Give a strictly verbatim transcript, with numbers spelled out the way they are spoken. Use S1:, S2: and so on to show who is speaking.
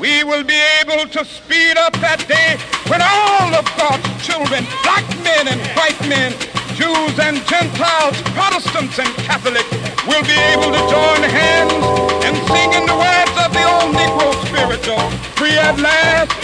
S1: we will be able to speed up that day when all of God's children, black men and white men, Jews and Gentiles, Protestants and Catholics, will be able to join hands and sing in the words of the old Negro spiritual, free at last,